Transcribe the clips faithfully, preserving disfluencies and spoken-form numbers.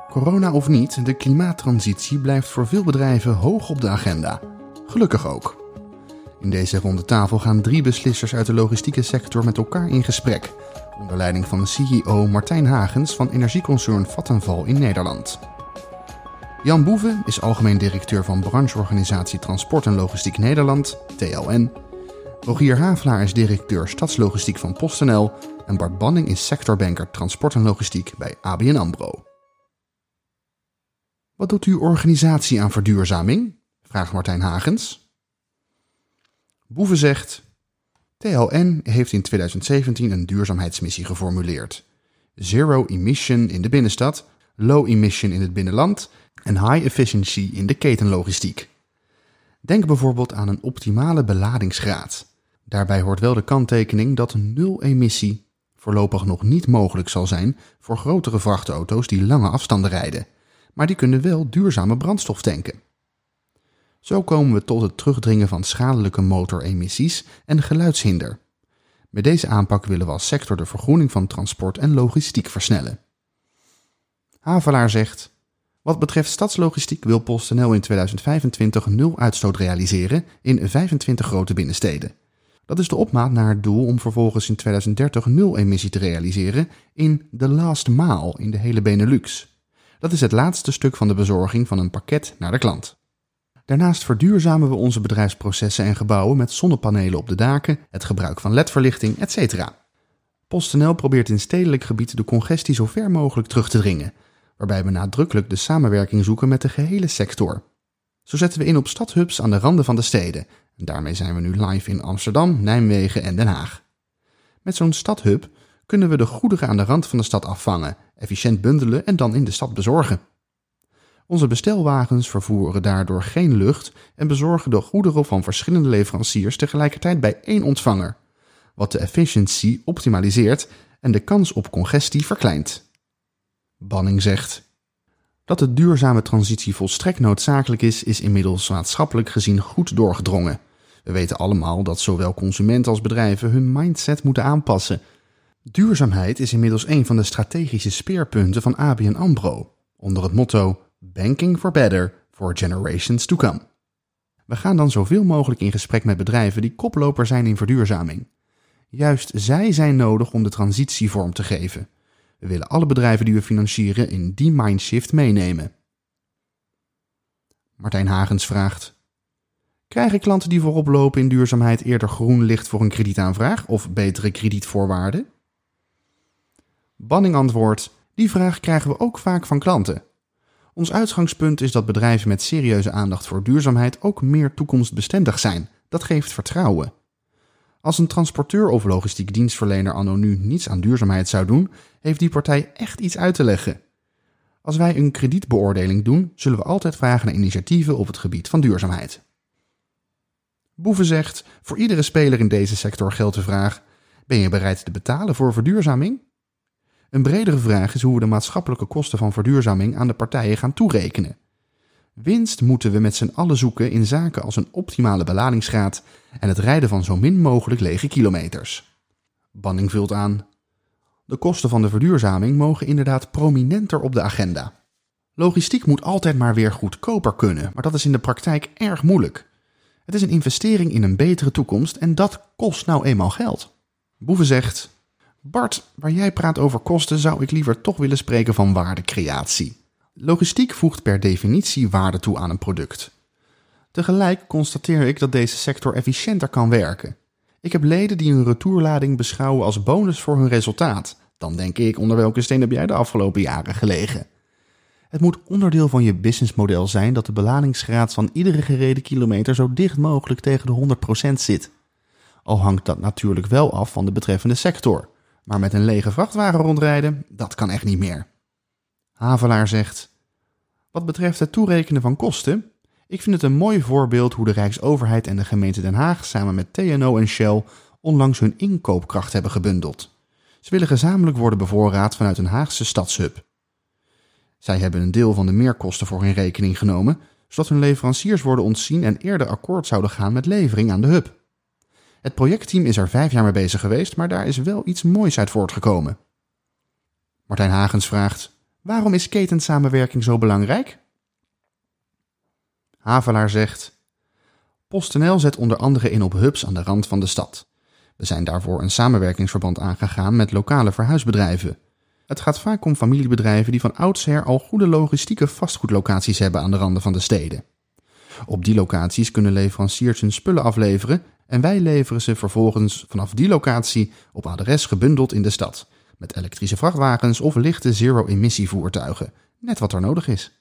Corona of niet, de klimaattransitie blijft voor veel bedrijven hoog op de agenda. Gelukkig ook. In deze ronde tafel gaan drie beslissers uit de logistieke sector met elkaar in gesprek, onder leiding van C E O Martijn Hagens van energieconcern Vattenfall in Nederland. Jan Boeve is algemeen directeur van brancheorganisatie Transport en Logistiek Nederland, T L N. Rogier Havelaar is directeur Stadslogistiek van PostNL en Bart Banning is sectorbanker Transport en Logistiek bij A B N AMRO. Wat doet uw organisatie aan verduurzaming? Vraagt Martijn Hagens. Boeve zegt: T L N heeft in twintig zeventien een duurzaamheidsmissie geformuleerd. Zero emission in de binnenstad, low emission in het binnenland en high efficiency in de ketenlogistiek. Denk bijvoorbeeld aan een optimale beladingsgraad. Daarbij hoort wel de kanttekening dat nul emissie voorlopig nog niet mogelijk zal zijn voor grotere vrachtauto's die lange afstanden rijden, maar die kunnen wel duurzame brandstof tanken. Zo komen we tot het terugdringen van schadelijke motoremissies en geluidshinder. Met deze aanpak willen we als sector de vergroening van transport en logistiek versnellen. Havelaar zegt: wat betreft stadslogistiek wil PostNL in twintig vijfentwintig nul uitstoot realiseren in vijfentwintig grote binnensteden. Dat is de opmaat naar het doel om vervolgens in twintig dertig nul emissie te realiseren in de last mile in de hele Benelux. Dat is het laatste stuk van de bezorging van een pakket naar de klant. Daarnaast verduurzamen we onze bedrijfsprocessen en gebouwen met zonnepanelen op de daken, het gebruik van L E D-verlichting, et cetera. PostNL probeert in stedelijk gebied de congestie zo ver mogelijk terug te dringen, waarbij we nadrukkelijk de samenwerking zoeken met de gehele sector. Zo zetten we in op stadhubs aan de randen van de steden. En daarmee zijn we nu live in Amsterdam, Nijmegen en Den Haag. Met zo'n stadhub kunnen we de goederen aan de rand van de stad afvangen, efficiënt bundelen en dan in de stad bezorgen. Onze bestelwagens vervoeren daardoor geen lucht en bezorgen de goederen van verschillende leveranciers tegelijkertijd bij één ontvanger, wat de efficiëntie optimaliseert en de kans op congestie verkleint. Banning zegt: dat de duurzame transitie volstrekt noodzakelijk is, is inmiddels maatschappelijk gezien goed doorgedrongen. We weten allemaal dat zowel consumenten als bedrijven hun mindset moeten aanpassen. Duurzaamheid is inmiddels een van de strategische speerpunten van A B N AMRO, onder het motto Banking for Better for Generations to Come. We gaan dan zoveel mogelijk in gesprek met bedrijven die koploper zijn in verduurzaming. Juist zij zijn nodig om de transitie vorm te geven. We willen alle bedrijven die we financieren in die mindshift meenemen. Martijn Hagens vraagt: krijgen klanten die voorop lopen in duurzaamheid eerder groen licht voor een kredietaanvraag of betere kredietvoorwaarden? Banning antwoordt: die vraag krijgen we ook vaak van klanten. Ons uitgangspunt is dat bedrijven met serieuze aandacht voor duurzaamheid ook meer toekomstbestendig zijn. Dat geeft vertrouwen. Als een transporteur of logistiek dienstverlener anno nu niets aan duurzaamheid zou doen, heeft die partij echt iets uit te leggen. Als wij een kredietbeoordeling doen, zullen we altijd vragen naar initiatieven op het gebied van duurzaamheid. Boeve zegt: voor iedere speler in deze sector geldt de vraag: ben je bereid te betalen voor verduurzaming? Een bredere vraag is hoe we de maatschappelijke kosten van verduurzaming aan de partijen gaan toerekenen. Winst moeten we met z'n allen zoeken in zaken als een optimale beladingsgraad en het rijden van zo min mogelijk lege kilometers. Banning vult aan: de kosten van de verduurzaming mogen inderdaad prominenter op de agenda. Logistiek moet altijd maar weer goedkoper kunnen, maar dat is in de praktijk erg moeilijk. Het is een investering in een betere toekomst en dat kost nou eenmaal geld. Boeve zegt: Bart, waar jij praat over kosten zou ik liever toch willen spreken van waardecreatie. Logistiek voegt per definitie waarde toe aan een product. Tegelijk constateer ik dat deze sector efficiënter kan werken. Ik heb leden die een retourlading beschouwen als bonus voor hun resultaat. Dan denk ik, onder welke steen heb jij de afgelopen jaren gelegen? Het moet onderdeel van je businessmodel zijn dat de beladingsgraad van iedere gereden kilometer zo dicht mogelijk tegen de honderd procent zit. Al hangt dat natuurlijk wel af van de betreffende sector. Maar met een lege vrachtwagen rondrijden, dat kan echt niet meer. Havelaar zegt: wat betreft het toerekenen van kosten, ik vind het een mooi voorbeeld hoe de Rijksoverheid en de gemeente Den Haag samen met T N O en Shell onlangs hun inkoopkracht hebben gebundeld. Ze willen gezamenlijk worden bevoorraad vanuit een Haagse stadshub. Zij hebben een deel van de meerkosten voor hun rekening genomen, zodat hun leveranciers worden ontzien en eerder akkoord zouden gaan met levering aan de hub. Het projectteam is er vijf jaar mee bezig geweest, maar daar is wel iets moois uit voortgekomen. Martijn Hagens vraagt: Waarom is ketensamenwerking zo belangrijk? Havelaar zegt: PostNL zet onder andere in op hubs aan de rand van de stad. We zijn daarvoor een samenwerkingsverband aangegaan met lokale verhuisbedrijven. Het gaat vaak om familiebedrijven die van oudsher al goede logistieke vastgoedlocaties hebben aan de randen van de steden. Op die locaties kunnen leveranciers hun spullen afleveren en wij leveren ze vervolgens vanaf die locatie op adres gebundeld in de stad, met elektrische vrachtwagens of lichte zero-emissie voertuigen, net wat er nodig is.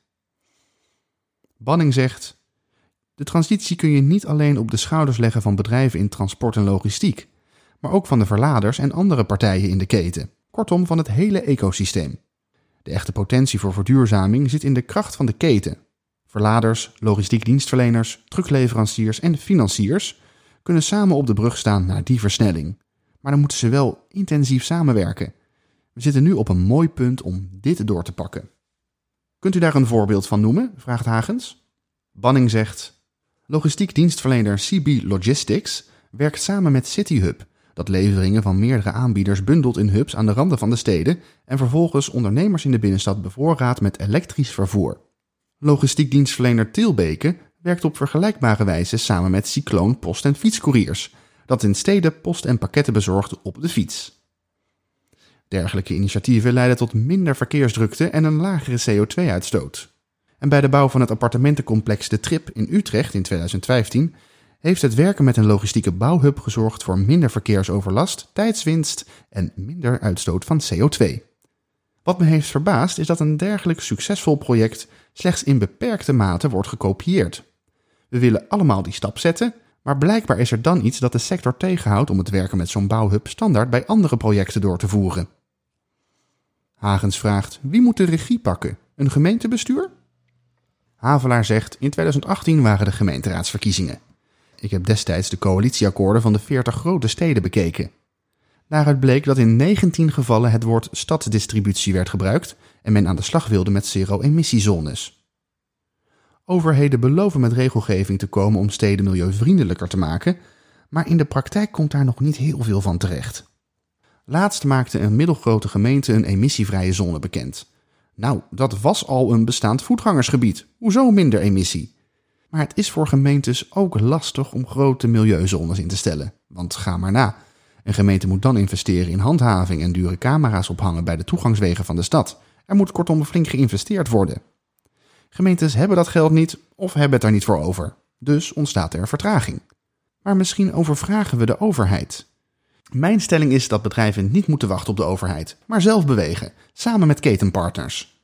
Banning zegt: de transitie kun je niet alleen op de schouders leggen van bedrijven in transport en logistiek, maar ook van de verladers en andere partijen in de keten. Kortom, van het hele ecosysteem. De echte potentie voor verduurzaming zit in de kracht van de keten. Verladers, logistiek dienstverleners, truckleveranciers en financiers kunnen samen op de brug staan naar die versnelling. Maar dan moeten ze wel intensief samenwerken. We zitten nu op een mooi punt om dit door te pakken. Kunt u daar een voorbeeld van noemen? Vraagt Hagens. Banning zegt: logistiek dienstverlener C B Logistics werkt samen met CityHub, dat leveringen van meerdere aanbieders bundelt in hubs aan de randen van de steden en vervolgens ondernemers in de binnenstad bevoorraadt met elektrisch vervoer. Logistiek dienstverlener Tilbeke werkt op vergelijkbare wijze samen met Cycloon Post- en Fietscouriers, dat in steden post en pakketten bezorgt op de fiets. Dergelijke initiatieven leiden tot minder verkeersdrukte en een lagere C O twee uitstoot. En bij de bouw van het appartementencomplex De Trip in Utrecht in tweeduizend vijftien heeft het werken met een logistieke bouwhub gezorgd voor minder verkeersoverlast, tijdswinst en minder uitstoot van C O twee. Wat me heeft verbaasd is dat een dergelijk succesvol project slechts in beperkte mate wordt gekopieerd. We willen allemaal die stap zetten, maar blijkbaar is er dan iets dat de sector tegenhoudt om het werken met zo'n bouwhub standaard bij andere projecten door te voeren. Hagens vraagt: wie moet de regie pakken? Een gemeentebestuur? Havelaar zegt: in tweeduizend achttien waren de gemeenteraadsverkiezingen. Ik heb destijds de coalitieakkoorden van de veertig grote steden bekeken. Daaruit bleek dat in negentien gevallen het woord stadsdistributie werd gebruikt en men aan de slag wilde met zero-emissiezones. Overheden beloven met regelgeving te komen om steden milieuvriendelijker te maken, maar in de praktijk komt daar nog niet heel veel van terecht. Laatst maakte een middelgrote gemeente een emissievrije zone bekend. Nou, dat was al een bestaand voetgangersgebied. Hoezo minder emissie? Maar het is voor gemeentes ook lastig om grote milieuzones in te stellen. Want ga maar na. Een gemeente moet dan investeren in handhaving en dure camera's ophangen bij de toegangswegen van de stad. Er moet kortom flink geïnvesteerd worden. Gemeentes hebben dat geld niet of hebben het daar niet voor over. Dus ontstaat er vertraging. Maar misschien overvragen we de overheid. Mijn stelling is dat bedrijven niet moeten wachten op de overheid, maar zelf bewegen, samen met ketenpartners.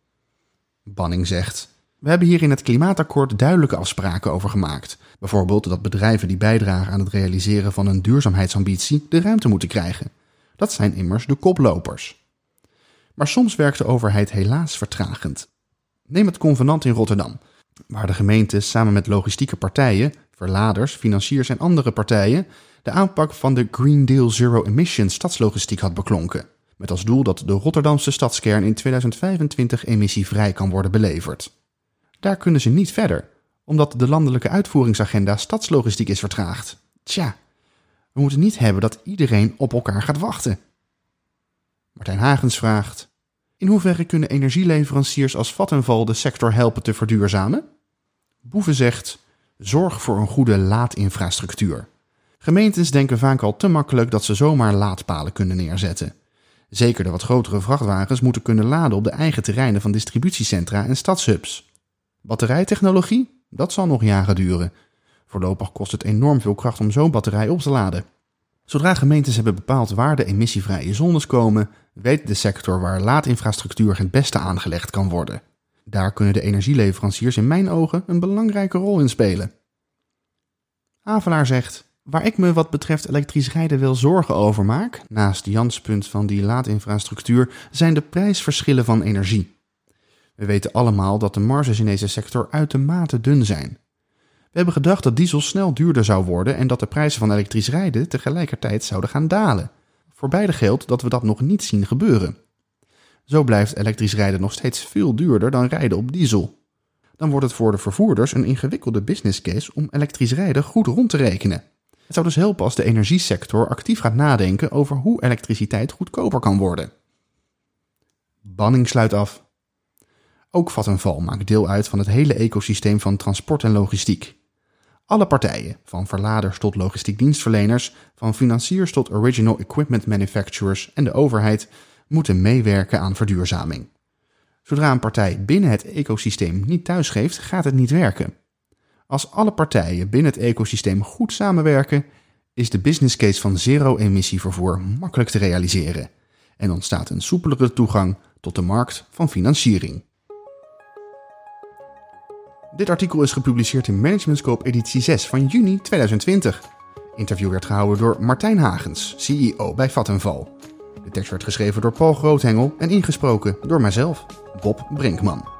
Banning zegt: we hebben hier in het klimaatakkoord duidelijke afspraken over gemaakt. Bijvoorbeeld dat bedrijven die bijdragen aan het realiseren van een duurzaamheidsambitie de ruimte moeten krijgen. Dat zijn immers de koplopers. Maar soms werkt de overheid helaas vertragend. Neem het convenant in Rotterdam, waar de gemeente samen met logistieke partijen, verladers, financiers en andere partijen de aanpak van de Green Deal Zero Emission stadslogistiek had beklonken. Met als doel dat de Rotterdamse stadskern in tweeduizend vijfentwintig emissievrij kan worden beleverd. Daar kunnen ze niet verder, omdat de landelijke uitvoeringsagenda stadslogistiek is vertraagd. Tja, we moeten niet hebben dat iedereen op elkaar gaat wachten. Martijn Hagens vraagt: in hoeverre kunnen energieleveranciers als Vattenfall de sector helpen te verduurzamen? Boeven zegt: zorg voor een goede laadinfrastructuur. Gemeentes denken vaak al te makkelijk dat ze zomaar laadpalen kunnen neerzetten. Zeker de wat grotere vrachtwagens moeten kunnen laden op de eigen terreinen van distributiecentra en stadshubs. Batterijtechnologie? Dat zal nog jaren duren. Voorlopig kost het enorm veel kracht om zo'n batterij op te laden. Zodra gemeentes hebben bepaald waar de emissievrije zones komen, weet de sector waar laadinfrastructuur het beste aangelegd kan worden. Daar kunnen de energieleveranciers in mijn ogen een belangrijke rol in spelen. Havelaar zegt: waar ik me wat betreft elektrisch rijden wel zorgen over maak, naast Jans punt van die laadinfrastructuur, zijn de prijsverschillen van energie. We weten allemaal dat de marges in deze sector uitermate dun zijn. We hebben gedacht dat diesel snel duurder zou worden en dat de prijzen van elektrisch rijden tegelijkertijd zouden gaan dalen. Voor beide geldt dat we dat nog niet zien gebeuren. Zo blijft elektrisch rijden nog steeds veel duurder dan rijden op diesel. Dan wordt het voor de vervoerders een ingewikkelde business case om elektrisch rijden goed rond te rekenen. Het zou dus helpen als de energiesector actief gaat nadenken over hoe elektriciteit goedkoper kan worden. Banning sluit af. Ook Vattenfall maakt deel uit van het hele ecosysteem van transport en logistiek. Alle partijen, van verladers tot logistiek dienstverleners, van financiers tot original equipment manufacturers en de overheid, moeten meewerken aan verduurzaming. Zodra een partij binnen het ecosysteem niet thuisgeeft, gaat het niet werken. Als alle partijen binnen het ecosysteem goed samenwerken, is de business case van zero-emissievervoer makkelijk te realiseren en ontstaat een soepelere toegang tot de markt van financiering. Dit artikel is gepubliceerd in Management Scope editie zes van juni tweeduizend twintig. Interview werd gehouden door Martijn Hagens, C E O bij Vattenfall. De tekst werd geschreven door Paul Groothengel en ingesproken door mijzelf, Bob Brinkman.